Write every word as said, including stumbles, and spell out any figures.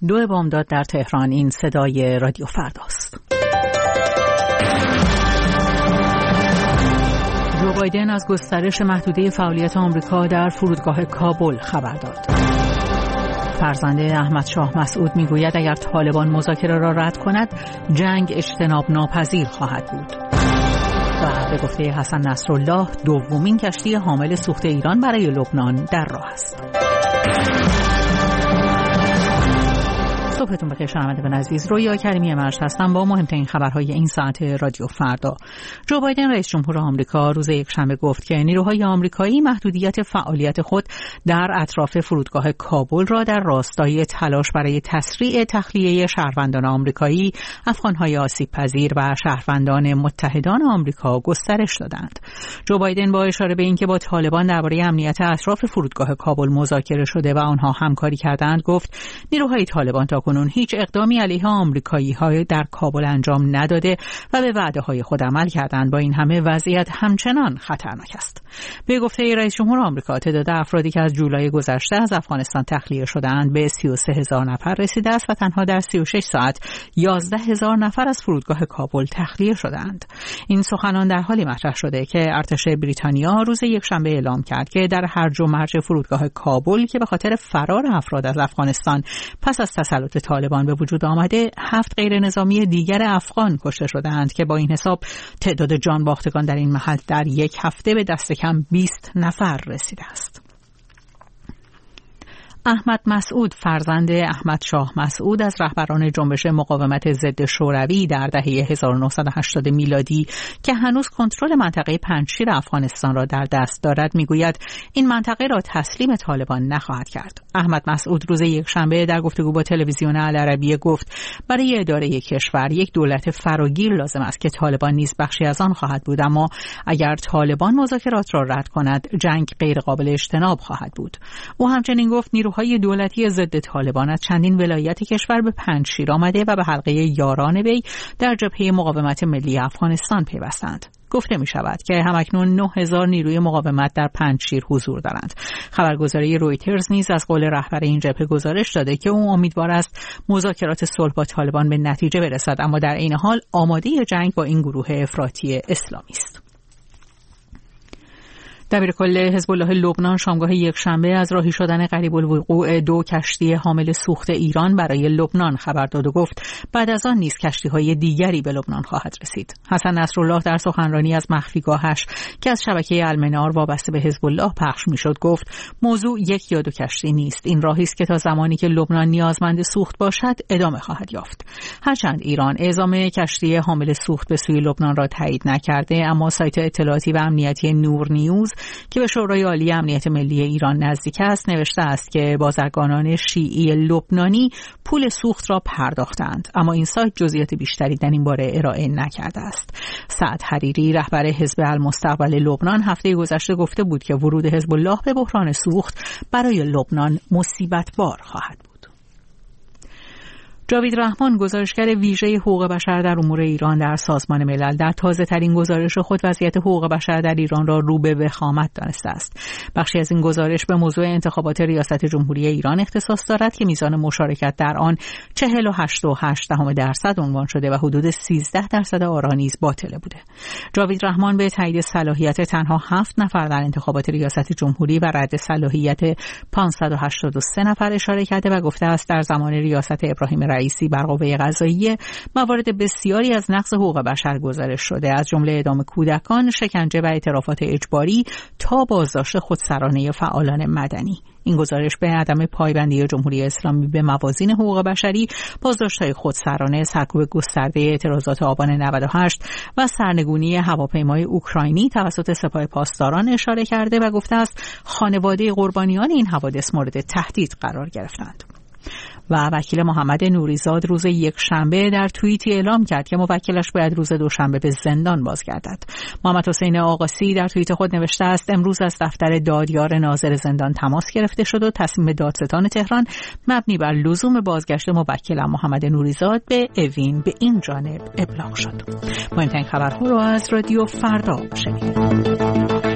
دو بامداد در تهران. این صدای رادیو فرداست. جو بایدن از گسترش محدوده فعالیت آمریکا در فرودگاه کابل خبر داد. فرزند احمد شاه مسعود میگوید اگر طالبان مذاکره را رد کند جنگ اجتناب ناپذیر خواهد بود. و به گفته حسن نصرالله دومین کشتی حامل سوخت ایران برای لبنان در راه است. صبحتون بخیر شنوندگان عزیز. رویا کریمی مرج هستم با مهمترین خبرهای این ساعت رادیو فردا. جو بایدن رئیس جمهور آمریکا روز یکشنبه گفت که نیروهای آمریکایی محدودیت فعالیت خود در اطراف فرودگاه کابل را در راستای تلاش برای تسریع تخلیه شهروندان آمریکایی، افغانهای آسیب پذیر و شهروندان متحدان آمریکا گسترش دادند. جو بایدن با اشاره به اینکه با طالبان درباره امنیت اطراف فرودگاه کابل مذاکره شده و آنها همکاری کردند گفت نیروهای طالبان تا کنون هیچ اقدامی علیه آمریکایی‌ها در کابل انجام نداده و به وعده‌های خود عمل کردند. با این همه وضعیت همچنان خطرناک است. به گفته رئیس جمهور آمریکا تعداد افرادی که از جولای گذشته از افغانستان تخلیه شده‌اند به سی و سه هزار نفر رسیده است و تنها در سی و شش ساعت یازده هزار نفر از فرودگاه کابل تخلیه شده‌اند. این سخنان در حالی مطرح شده که ارتش بریتانیا روز یکشنبه اعلام کرد که در هرج و مرج فرودگاه کابل که به خاطر فرار افراد از افغانستان پس از تسلط طالبان به وجود آمده، هفت غیر نظامی دیگر افغان کشته شده‌اند که با این حساب تعداد جان باختگان در این محل در یک هفته به دست کم بیست نفر رسیده است. احمد مسعود فرزند احمد شاه مسعود از رهبران جنبش مقاومت ضد شوروی در دهه هزار و نهصد و هشتاد میلادی که هنوز کنترل منطقه پنجشیر افغانستان را در دست دارد میگوید این منطقه را تسلیم طالبان نخواهد کرد. احمد مسعود روز یکشنبه در گفتگو با تلویزیون العربیه گفت برای اداره یک کشور یک دولت فراگیر لازم است که طالبان نیز بخشی از آن خواهد بود، اما اگر طالبان مذاکرات را رد کند جنگ غیر قابل اجتناب خواهد بود. او همچنین گفت نیروهای دولتی ضد طالبان از چندین ولایت کشور به پنجشیر آمده و به حلقه یاران وی در جبهه مقاومت ملی افغانستان پیوستند. گفته می شود که همکنون نه هزار نیروی مقاومت در پنجشیر حضور دارند. خبرگزاری رویترز نیز از قول رهبر این جبهه گزارش داده که او امیدوار است مذاکرات صلح با طالبان به نتیجه برسد، اما در عین حال آماده جنگ با این گروه افراطی اسلامی است. دبیرکل حزب الله لبنان شامگاه یکشنبه از راهی شدن قریب الوقوع دو کشتی حامل سوخت ایران برای لبنان خبر داد و گفت بعد از آن نیز کشتی‌های دیگری به لبنان خواهد رسید. حسن نصرالله در سخنرانی از مخفیگاهش که از شبکه المنار وابسته به حزب الله پخش می‌شد گفت موضوع یک یا دو کشتی نیست، این راهی است که تا زمانی که لبنان نیازمند سوخت باشد ادامه خواهد یافت. هرچند ایران اعزام کشتی حامل سوخت به سوی لبنان را تایید نکرده، اما سایت اطلاعاتی و امنیتی نور نیوز که به شورای عالی امنیت ملی ایران نزدیک است نوشته است که بازرگانان شیعی لبنانی پول سوخت را پرداختند، اما این سایت جزئیات بیشتری در این باره ارائه نکرده است. سعد حریری رهبر حزب المستقبل لبنان هفته گذشته گفته بود که ورود حزب الله به بحران سوخت برای لبنان مصیبت بار خواهد بود. جاوید رحمان گزارشگر ویژه حقوق بشر در امور ایران در سازمان ملل در تازه ترین گزارش خود وضعیت حقوق بشر در ایران را رو به وخامت دانسته است. بخشی از این گزارش به موضوع انتخابات ریاست جمهوری ایران اختصاص دارد که میزان مشارکت در آن چهل و هشت و هشت دهم درصد عنوان شده و حدود سیزده درصد آرا نیز باطله بوده. جاوید رحمان به تایید صلاحیت تنها هفت نفر در انتخابات ریاست جمهوری و رد صلاحیت پانصد و هشتاد و سه نفر اشاره کرده و گفته است در زمان ریاست ابراهیم رئیسی بر قوه قضاییه موارد بسیاری از نقض حقوق بشر گزارش شده، از جمله اعدام کودکان، شکنجه و اعترافات اجباری تا بازداشت خودسرانه فعالان مدنی. این گزارش به عدم پایبندی جمهوری اسلامی به موازین حقوق بشری، بازداشت‌های خودسرانه، سرکوب گسترده اعتراضات آبان نود و هشت و سرنگونی هواپیمای اوکراینی توسط سپاه پاسداران اشاره کرده و گفته است خانواده قربانیان این حوادث مورد تهدید قرار گرفتند. و وکیل محمد نوریزاد روز یکشنبه در توییتی اعلام کرد که موکلش باید روز دوشنبه به زندان بازگردد. محمد حسین آقاسی در توییت خود نوشته است امروز از دفتر دادیار ناظر زندان تماس گرفته شد و تصمیم دادستان تهران مبنی بر لزوم بازگشت موکلم محمد نوریزاد به اوین به این جانب ابلاغ شد. مهمترین خبرها را از رادیو فردا شنیدید.